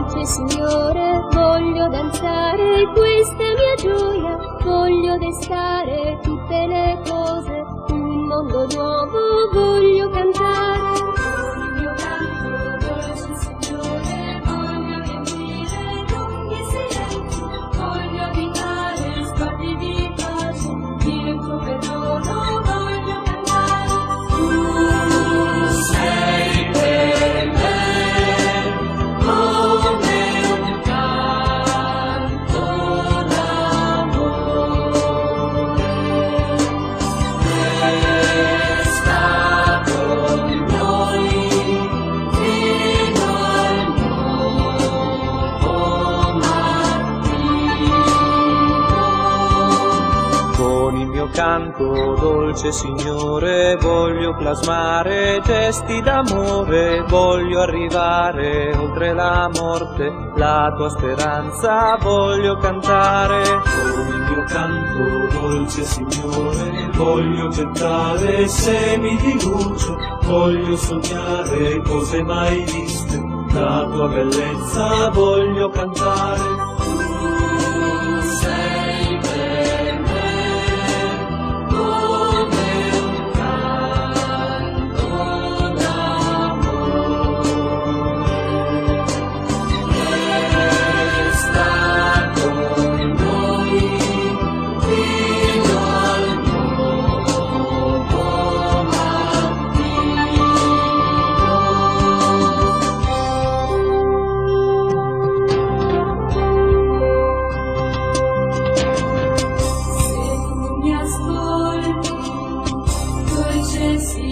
dolce Signore, voglio danzare, questa è mia gioia, voglio destare tutte le cose, un mondo nuovo voglio cantare. Con il mio canto, dolce Signore, voglio riempire lunghi silenzi, voglio abitare spazi di pace, il tuo perdono voglio cantare. Tu sei per me come un canto d'amore, resta con noi fino al nuovo mattino. Con il mio canto, dolce Signore, voglio plasmare gesti d'amore, voglio arrivare oltre la morte, la tua speranza voglio cantare. Con il mio canto, dolce Signore, voglio gettare semi di luce, voglio sognare cose mai viste, la tua bellezza voglio cantare. Tu sei per me come un canto d'amore, resta con noi fino al nuovo mattino. Se tu mi ascolti, dolce Signore,